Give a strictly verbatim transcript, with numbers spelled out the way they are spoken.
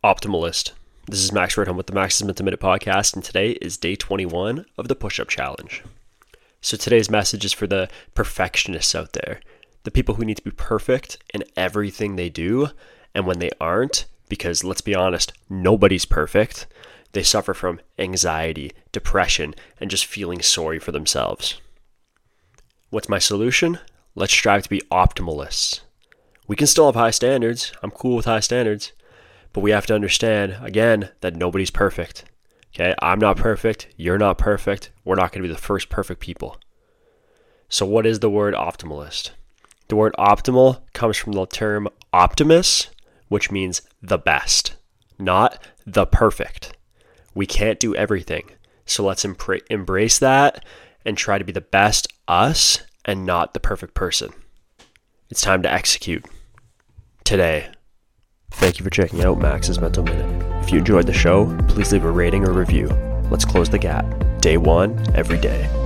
Optimalist. This is Max Redham with the Max's Mental Minute podcast, and today is day twenty-one of the push-up challenge. So today's message is for the perfectionists out there, the people who need to be perfect in everything they do, and when they aren't, because let's be honest, nobody's perfect, they suffer from anxiety, depression, and just feeling sorry for themselves. What's my solution? Let's strive to be optimalists. We can still have high standards. I'm cool with high standards. But we have to understand, again, that nobody's perfect. Okay, I'm not perfect. You're not perfect. We're not going to be the first perfect people. So what is the word optimalist? The word optimal comes from the term optimus, which means the best, not the perfect. We can't do everything. So let's embra- embrace that and try to be the best us and not the perfect person. It's time to execute today. Thank you for checking out Max's Mental Minute. If you enjoyed the show, please leave a rating or review. Let's close the gap. Day one, every day.